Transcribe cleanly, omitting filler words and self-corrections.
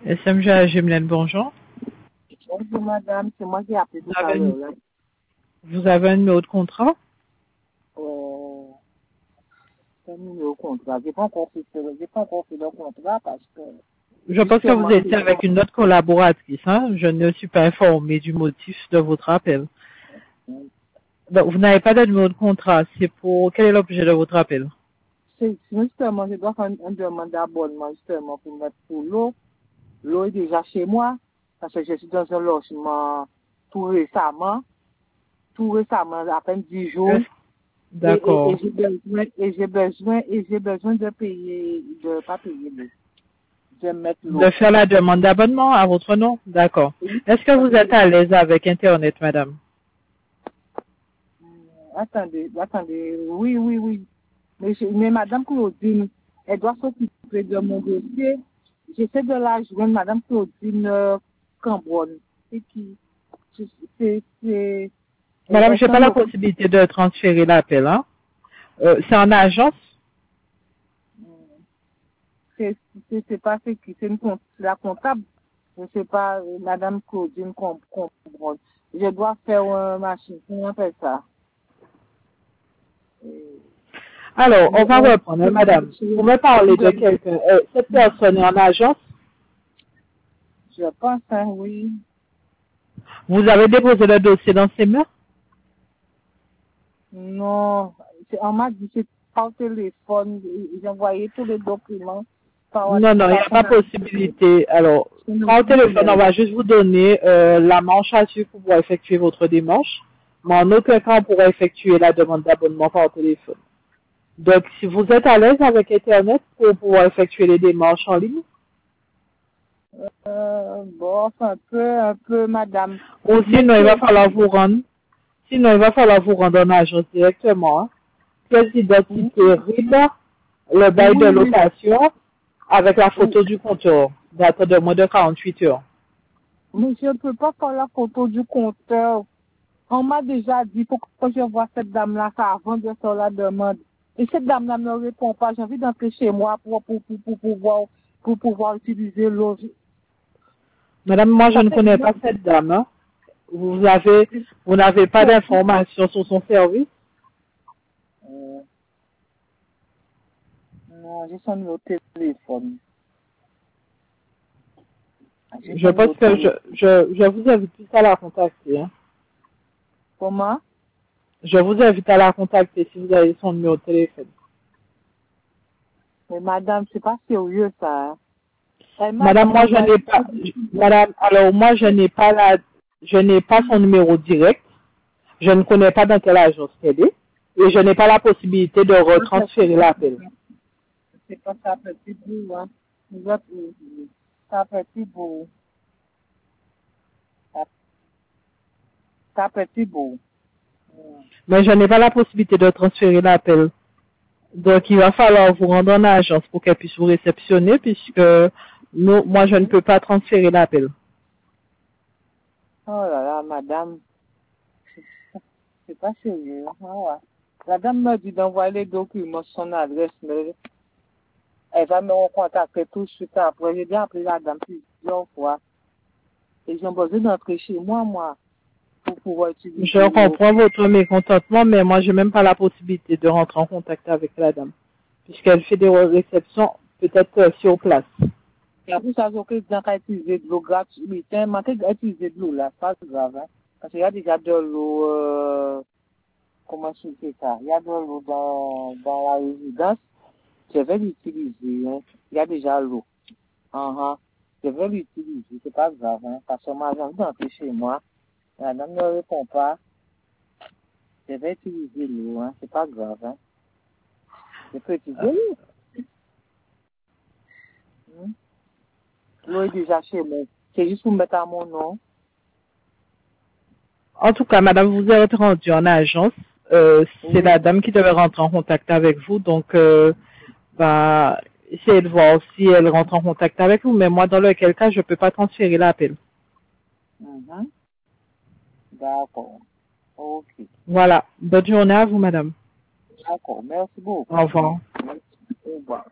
SMG Gemelaine, bonjour. Bonjour madame, c'est moi qui ai appelé tout Vous à avez, l'heure. Là. vous avez un numéro de contrat? C'est un numéro contrat. J'ai pas encore fait le contrat parce que Je pense que vous justement étiez avec une autre collaboratrice. Hein? Je ne suis pas informée du motif de votre appel. Donc, vous n'avez pas de numéro de contrat. C'est pour quel est l'objet de votre appel? c'est justement je dois faire un demande d'abonnement justement pour mettre pour l'eau. L'eau est déjà chez moi parce que je suis dans un logement tout récemment, à peine 10 jours. D'accord. Et j'ai besoin de payer, de pas payer l'eau. De mettre l'eau. De faire la demande d'abonnement à votre nom? D'accord. Est-ce que vous êtes à l'aise avec Internet, madame? Attendez, oui. Mais Madame Claudine, elle doit s'occuper de mon dossier. J'essaie de la joindre, Madame Claudine Cambronne. C'est qui? C'est... Madame, je n'ai pas la possibilité de transférer l'appel. Hein? C'est en agence? C'est pas c'est qui? C'est la comptable. Je ne sais pas, Madame Claudine Cambronne. Je dois faire une machine. Comment on appelle ça? Alors, on va reprendre, madame. Vous me parlez de quelqu'un. Cette personne est en agence? Je pense, hein, oui. Vous avez déposé le dossier dans ses mains? Non, on m'a dit que c'est par téléphone. J'ai envoyé tous les documents. Non, il n'y a pas possibilité. Alors, par téléphone, on va juste vous donner la manche à suivre pour pouvoir effectuer votre démarche. Mais en aucun cas, on pourra effectuer la demande d'abonnement par téléphone. Donc, si vous êtes à l'aise avec Internet pour pouvoir effectuer les démarches en ligne? Bon, un peu, madame. Ou sinon, il va falloir vous rendre. Sinon, il va falloir vous rendre en agence directement. Hein. Pièce d'identité RIB, le bail de location, avec la photo du compteur, date de moins de 48 heures. Mais je ne peux pas faire la photo du compteur. On m'a déjà dit, pour que je vois cette dame-là, ça avant de faire la demande. Et cette dame-là ne me répond pas. J'ai envie d'entrer chez moi pour pouvoir utiliser l'eau. Madame, moi, je ne connais pas cette dame. Hein. Vous n'avez pas d'informations sur son service? Non, j'ai son numéro de téléphone. Je pense que je vous invite plus à la contacter. Hein. Comment? Je vous invite à la contacter si vous avez son numéro de téléphone. Mais madame, c'est pas sérieux ça. Hein? Madame, moi je n'ai pas madame, alors moi je n'ai pas son numéro direct. Je ne connais pas dans quelle agence elle est et je n'ai pas la possibilité de retransférer l'appel. C'est pas ça petit bout, hein. Ça petit bout. Ça petit bout. Mais je n'ai pas la possibilité de transférer l'appel. Donc, il va falloir vous rendre en agence pour qu'elle puisse vous réceptionner puisque moi, je ne peux pas transférer l'appel. Oh là là, madame. C'est pas sérieux. Ah, la dame m'a dit d'envoyer les documents sur son adresse, mais elle va me recontacter tout de suite après. J'ai bien appelé la dame plusieurs fois. Et j'ai besoin d'entrer chez moi, pour pouvoir utiliser. Je comprends votre mécontentement, mais moi, j'ai même pas la possibilité de rentrer en contact avec la dame, puisqu'elle fait des réceptions peut-être sur place. Et après, ça veut dire qu'on utiliser de l'eau gratuite. Mais manquer d'utiliser de l'eau, là, c'est pas grave, hein. Parce qu'il y a déjà de l'eau, comment je fais ça? Il y a de l'eau dans la résidence. Je vais l'utiliser, hein. Il y a déjà l'eau. Je vais l'utiliser, c'est pas grave, hein. Parce que moi, j'ai envie d'entrer chez moi. La dame ne répond pas. Je vais utiliser l'eau, hein. C'est pas grave, hein. Je peux utiliser l'eau. L'eau est déjà chez moi. C'est juste pour mettre à mon nom. En tout cas, madame, vous êtes rendue en agence. C'est la dame qui devait rentrer en contact avec vous. Donc, essayez de voir si elle rentre en contact avec vous. Mais moi, dans lequel cas, je ne peux pas transférer l'appel. D'accord. Ok. Voilà. Bonne journée à vous, madame. D'accord. Merci beaucoup. Au revoir.